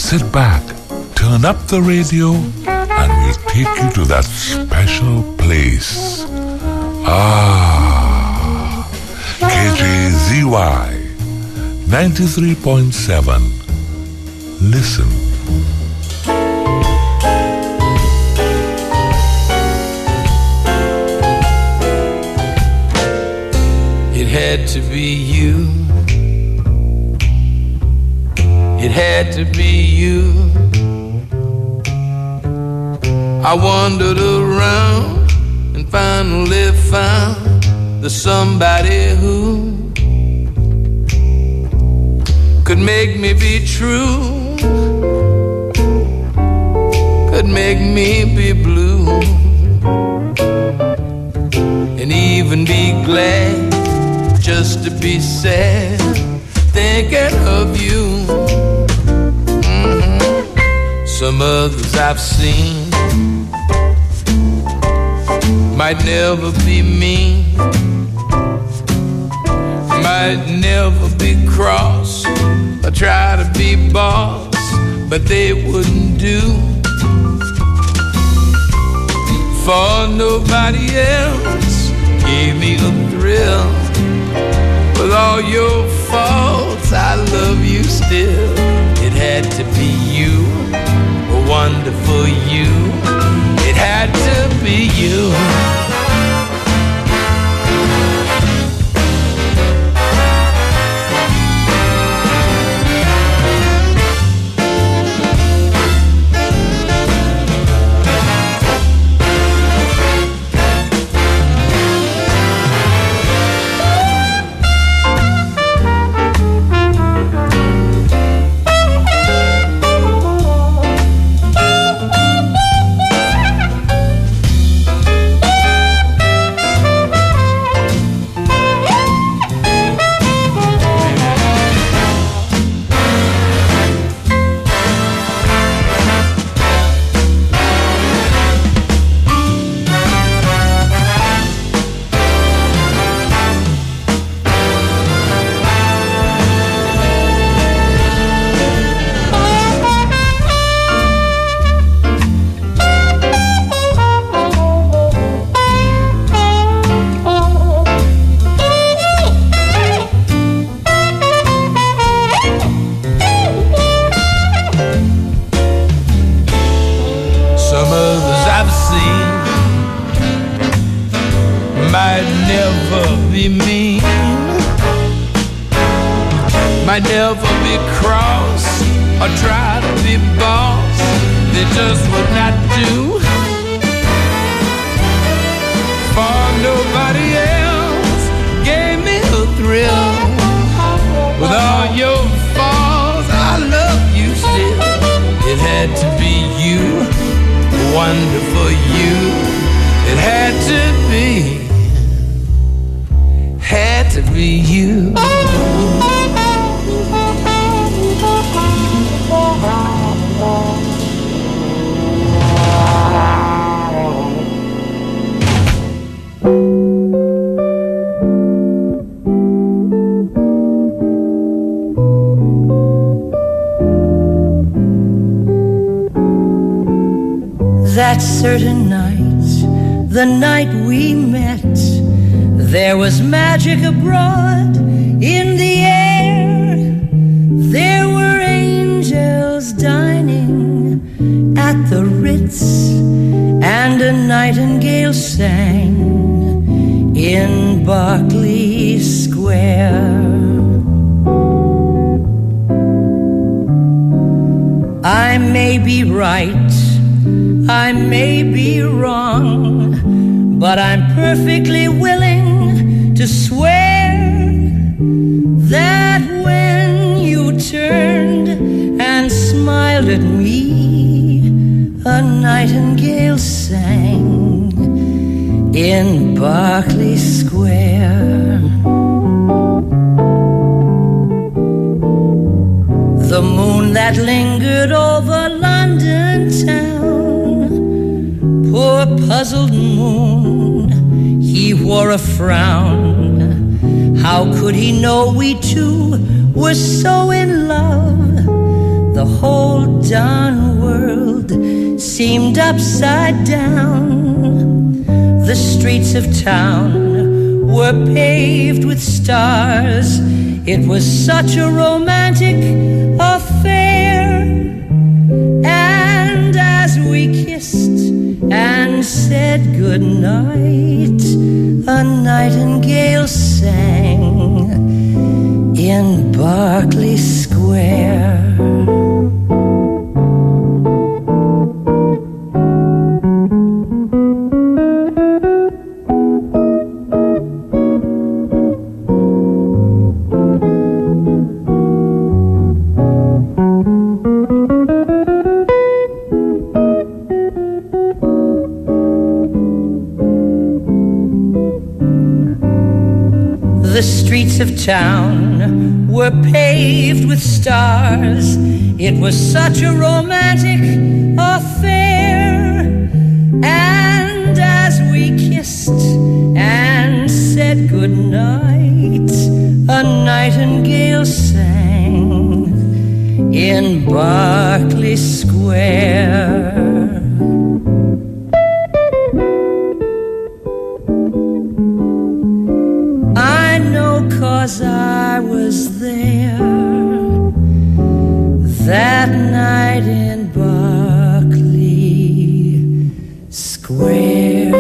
Sit back, turn up the radio, and we'll take you to that special place. KJZY 93.7. Listen. It had to be you. It had to be you. I wandered around and finally found the somebody who could make me be true, could make me be blue, and even be glad just to be sad thinking of you. Some others I've seen might never be mean, might never be cross or try to be boss, but they wouldn't do for nobody else. Gave me a thrill. With all your faults, I love you still. It had to be you, a wonderful you. It had to be you. That certain night, the night we met, there was magic abroad in the air. There were angels dining at the Ritz, and a nightingale sang in Berkeley Square. I may be right, I may be wrong, but I'm perfectly willing to swear that when you turned and smiled at me, a nightingale sang in Berkeley Square. The moon that lingered over London town, poor puzzled moon, he wore a frown. How could he know we two were so in love? the whole darn world seemed upside down. The streets of town were paved with stars. It was such a romantic affair. And as we kissed and said goodnight, a nightingale sang in Berkeley Square. The streets of town were paved with stars. It was such a romantic affair. And as we kissed and said goodnight, a nightingale sang in Berkeley Square. I know 'cause I was there that night in Berkeley Square.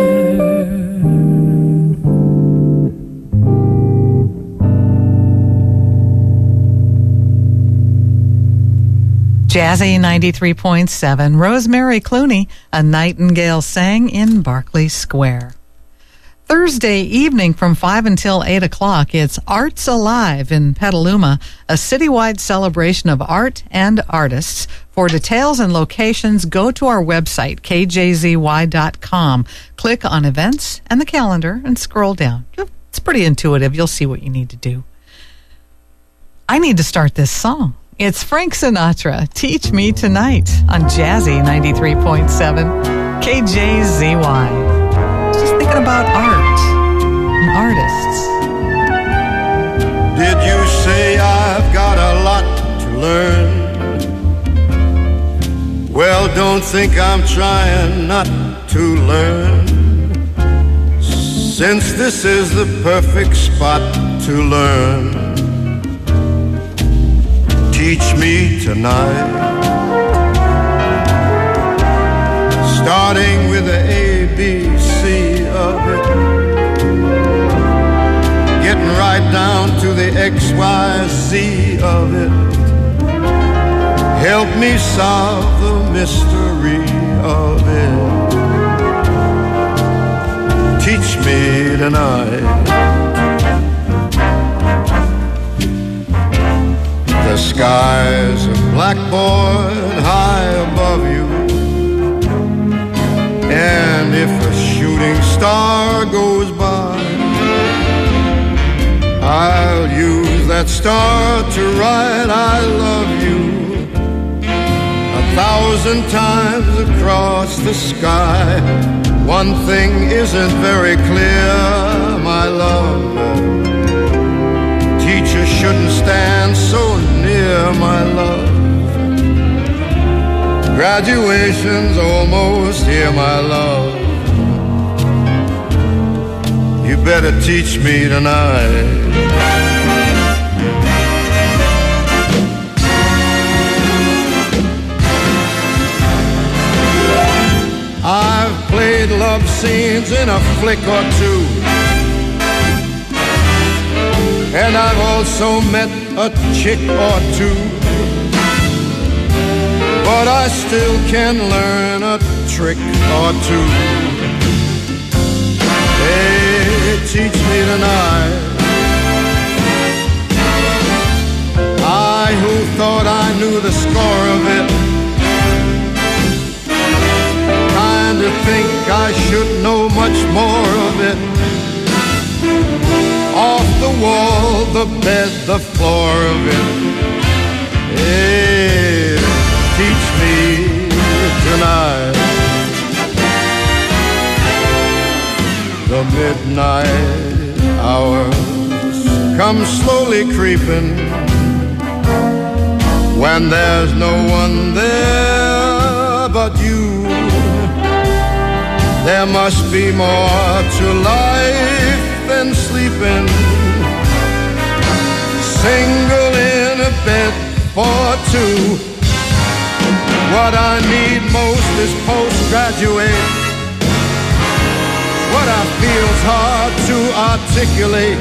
Jazzy 93.7, Rosemary Clooney, A Nightingale Sang in Berkeley Square. Thursday evening from 5 until 8 o'clock, it's Arts Alive in Petaluma, a citywide celebration of art and artists. For details and locations, go to our website, kjzy.com. Click on events and the calendar and scroll down. It's pretty intuitive. You'll see what you need to do. I need to start this song. It's Frank Sinatra, Teach Me Tonight, on Jazzy 93.7, KJZY. Just thinking about art and artists. Did you say I've got a lot to learn? Well, don't think I'm trying not to learn, since this is the perfect spot to learn. Teach me tonight, starting with the ABC of it, getting right down to the XYZ of it. Help me solve the mystery of it. Teach me tonight. The sky's a blackboard high above you, and if a shooting star goes by, I'll use that star to write I love you 1,000 times across the sky. One thing isn't very clear, my love. Teacher shouldn't stand so near, my love. Graduation's almost here, my love. You better teach me tonight. I've played love scenes in a flick or two, and I've also met a chick or two, but I still can learn a trick or two. Hey, teach me tonight. I who thought I knew the score of it, kinda think I should know much more of it. Off the wall, the bed, the floor of it. Hey, teach me tonight. The midnight hours come slowly creeping, when there's no one there but you. There must be more to life than sleeping, single in a bed for two. What I need most is postgraduate. What I feel's hard to articulate.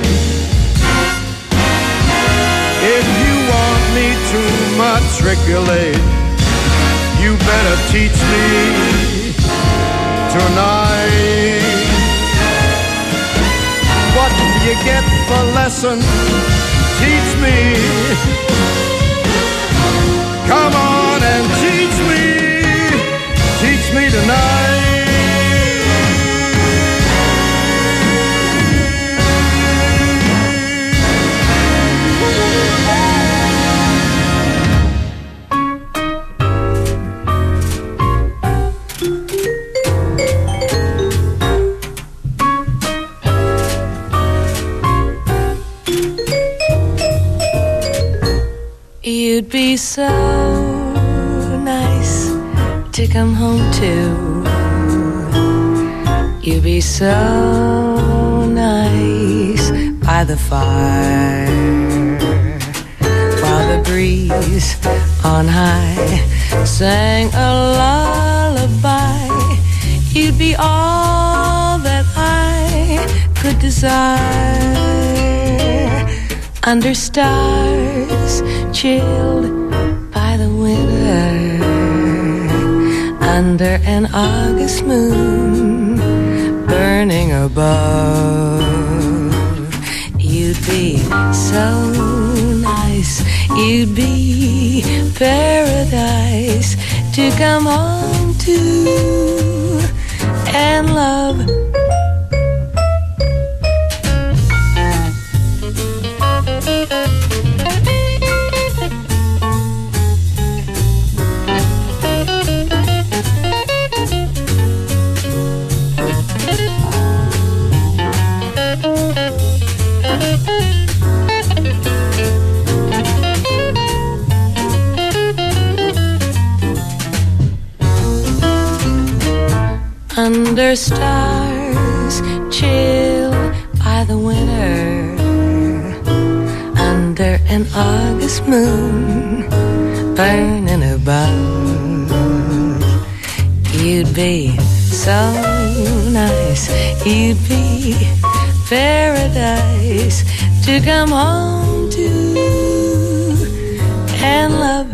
If you want me to matriculate, you better teach me tonight. What do you get for lesson? Teach me. Come on and teach me tonight. You'd be so nice to come home to. You'd be so nice by the fire, while the breeze on high sang a lullaby. You'd be all that I could desire, under stars chilled by the winter, under an August moon burning above. You'd be so nice, you'd be paradise to come home to and love. Under stars chilled by the winter, under an August moon burning above. You'd be so nice, you'd be paradise to come home to and love.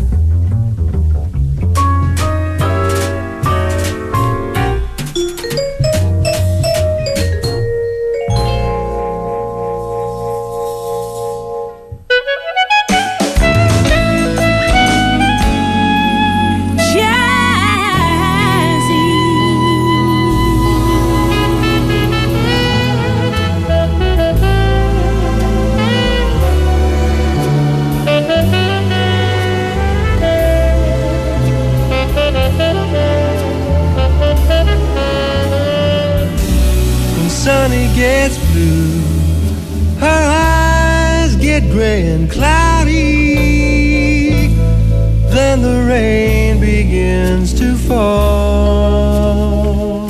Sunny gets blue, her eyes get gray and cloudy, then the rain begins to fall.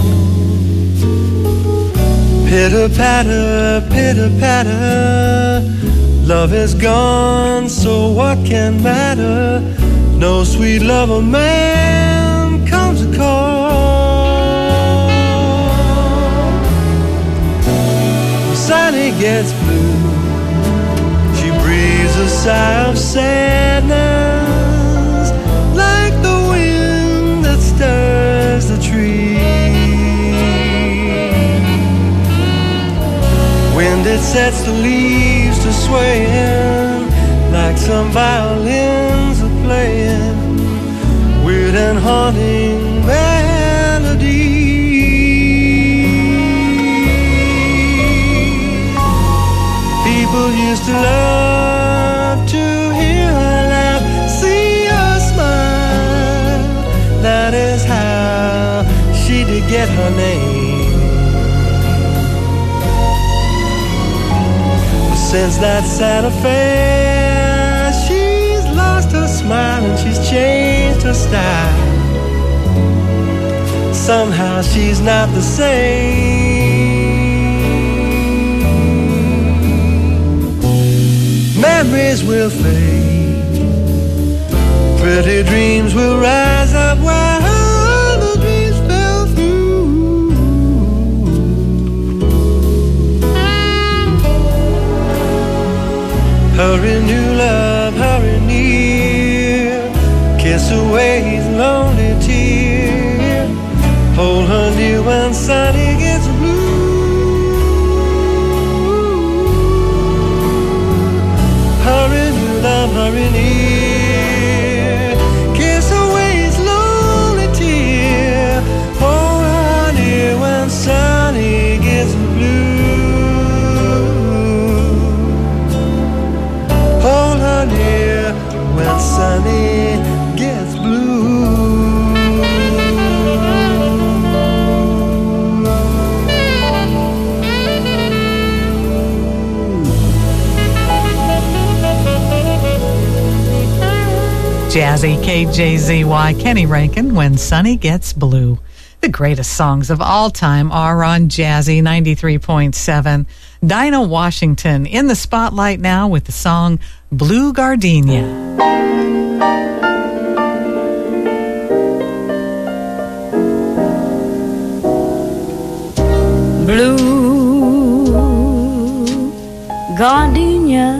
Pitter-patter, pitter-patter, love is gone, so what can matter? No sweet love of man comes to call. Sunny gets blue, she breathes a sigh of sadness, like the wind that stirs the tree. Wind it sets the leaves to swaying, like some violins are playing weird and haunting melody. People used to love to hear her laugh, see her smile. That is how she did get her name. But since that sad affair, she's lost her smile. her style. Somehow she's not the same. Memories will fade, pretty dreams will rise up while other dreams fell through. Hurry, new love, hurry near, kiss away his lonely tear, hold her near when sunny gets blue. Hurry, new love, hurry near, kiss away his lonely tear, hold her near when sunny gets blue. Hold her near when sunny gets blue. Jazzy KJZY, Kenny Rankin, When Sunny Gets Blue. The greatest songs of all time are on Jazzy 93.7. Dinah Washington in the spotlight now with the song Blue Gardenia. Blue gardenia,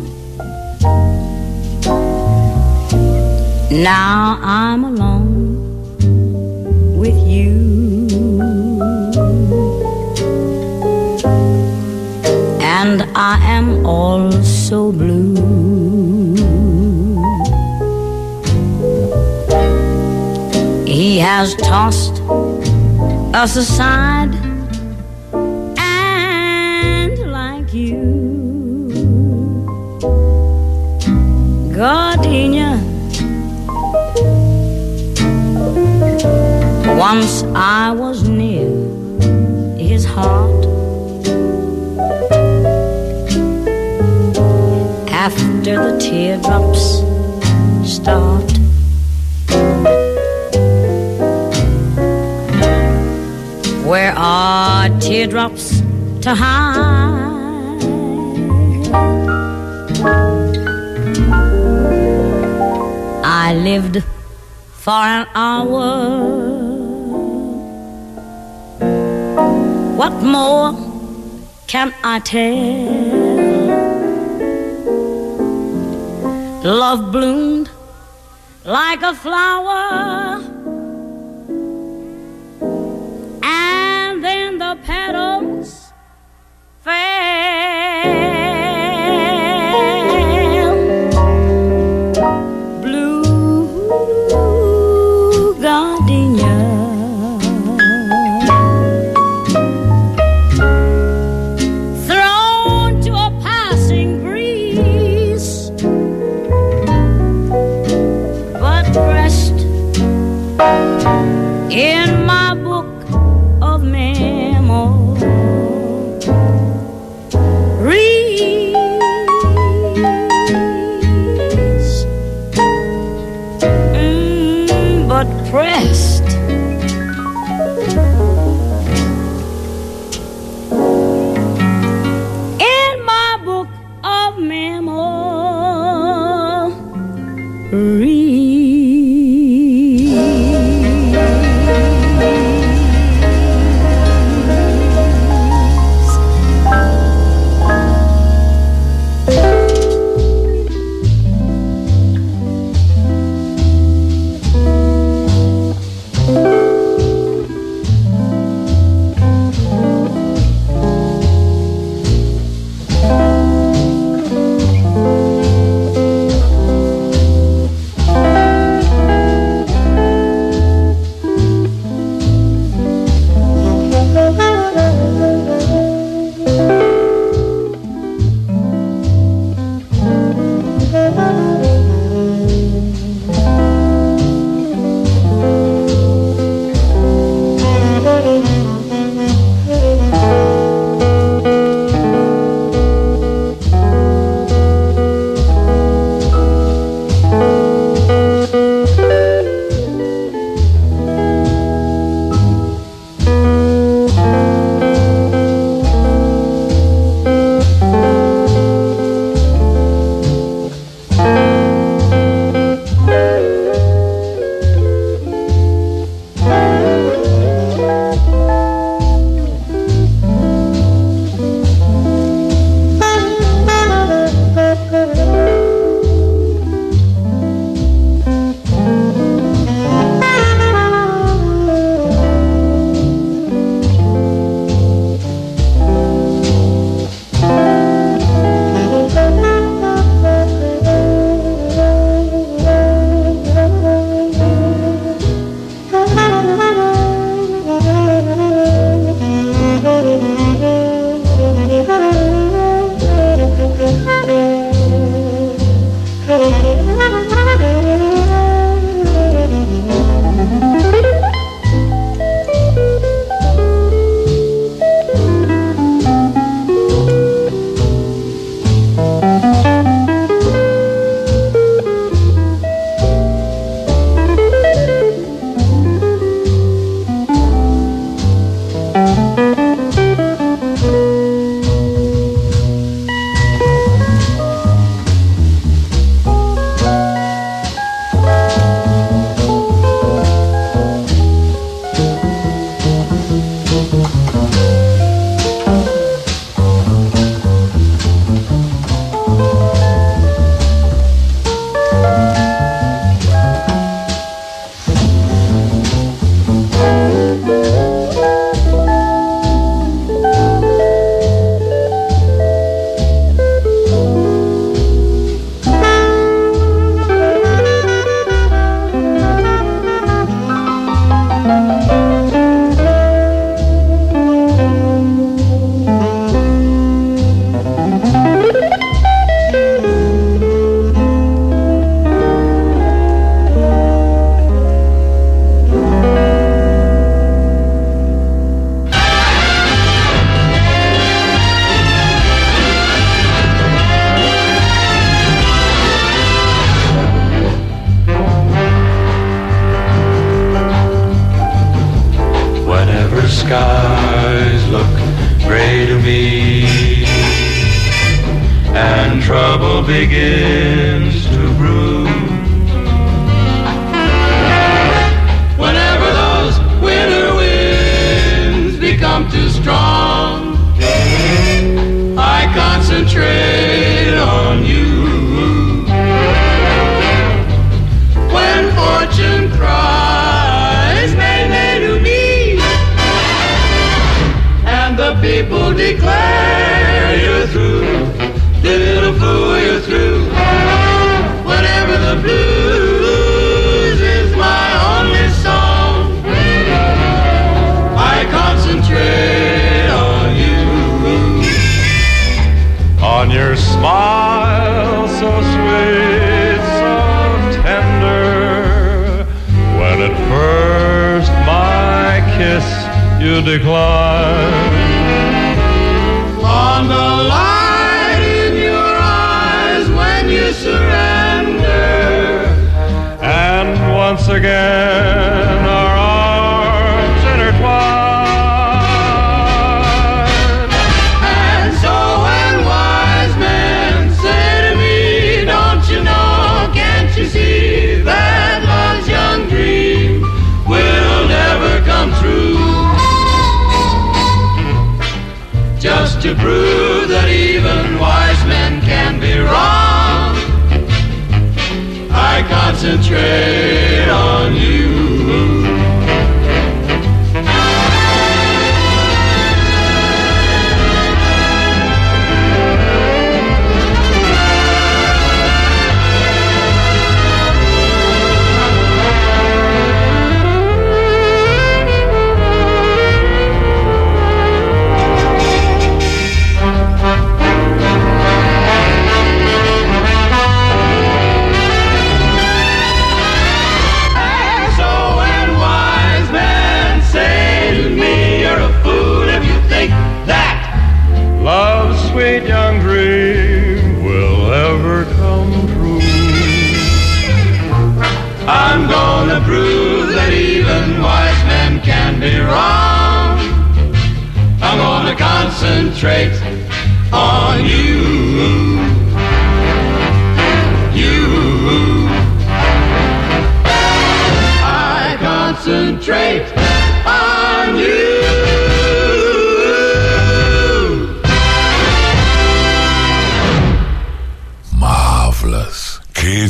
now I'm alone with you, and I am all so blue. He has tossed us aside, and like you, gardenia, once I was near his heart. After the teardrops start, where are teardrops to hide? I lived for an hour. What more can I tell? Love bloomed like a flower, and then the petals fell. Blue gardenia, thrown to a passing breeze, but pressed begins to brew. Whenever those winter winds become too strong, I concentrate on you. When fortune cries, nay, nay to me, and the people declare you're through, little fool, you're through. Whenever the blues is my only song, I concentrate on you. On your smile so sweet, so tender, when at first my kiss you decline. On the light in your eyes when you surrender, And once again our arms intertwine. and so when wise men say to me, don't you know, can't you see that love's young dream will never come true? Just to prove that even wise men can be wrong, I concentrate on you. And so when wise men say to me, you're a fool if you think that Love's sweet young dream will ever come true. I'm gonna prove that even wise men can be wrong. I'm gonna concentrate on you. You. I concentrate on you. Marvelous.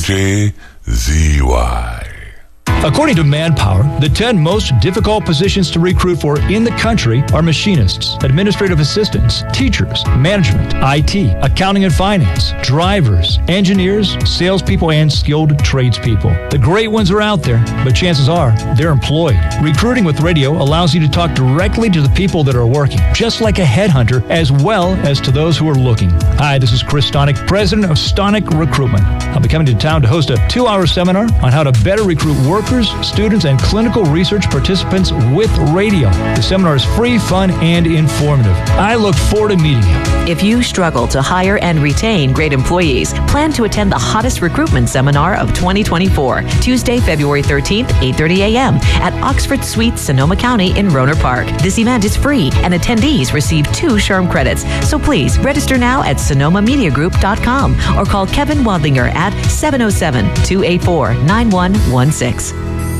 KJZY. According to Manpower, the 10 most difficult positions to recruit for in the country are machinists, administrative assistants, teachers, management, IT, accounting and finance, drivers, engineers, salespeople, and skilled tradespeople. The great ones are out there, but chances are they're employed. Recruiting with radio allows you to talk directly to the people that are working, just like a headhunter, as well as to those who are looking. Hi, this is Chris Stonick, president of Stonick Recruitment. I'll be coming to town to host a 2-hour seminar on how to better recruit workers, students, and clinical research participants with radio. The seminar is free, fun, and informative. I look forward to meeting you. If you struggle to hire and retain great employees, plan to attend the hottest recruitment seminar of 2024, Tuesday, February 13th, 8:30 a.m. at Oxford Suites, Sonoma County in Rohnert Park. This event is free, and attendees receive 2 SHRM credits. So please register now at sonomamediagroup.com or call Kevin Wadlinger at 707-284-9116.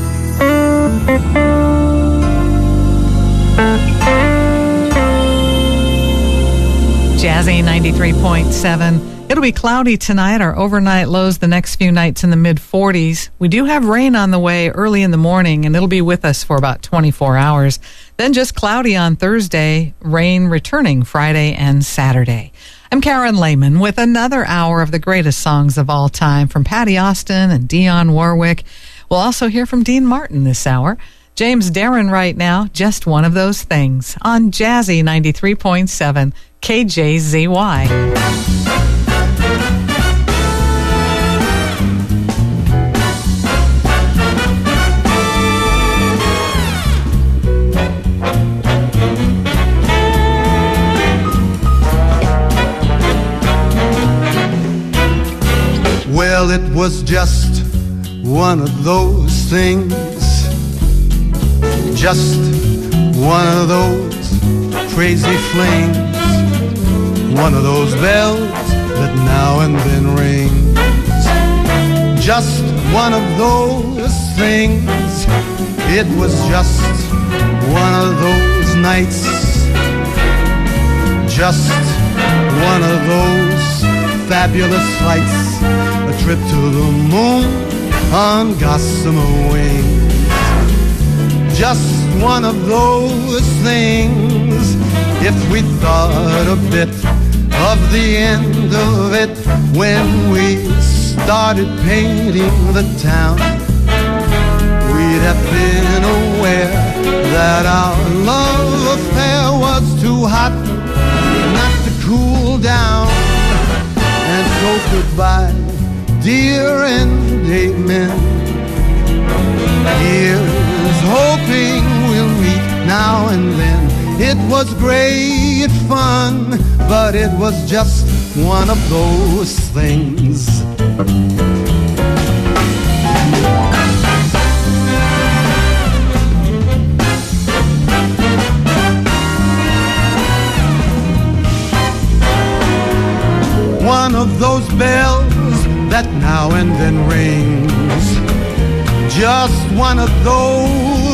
Jazzy 93.7. It'll be cloudy tonight. Our overnight lows the next few nights in the mid-40s. We do have rain on the way early in the morning, and it'll be with us for about 24 hours. Then just cloudy on Thursday, rain returning Friday and Saturday. I'm Karen Lehman with another hour of the greatest songs of all time from Patti Austin and Dionne Warwick. We'll also hear from Dean Martin this hour. James Darren right now, Just One of Those Things, on Jazzy 93.7 KJZY. Well, it was just one of those things, just one of those crazy flings, one of those bells that now and then rings. Just one of those things. It was just one of those nights. Just one of those fabulous flights. A trip to the moon on gossamer wings. Just one of those things. If we thought a bit of the end of it when we started painting the town, we'd have been aware that our love affair was too hot not to cool down. And so goodbye, dear, and amen. Here's hoping we'll meet now and then. It was great fun, but it was just one of those things. One of those bells that now and then rings. Just one of those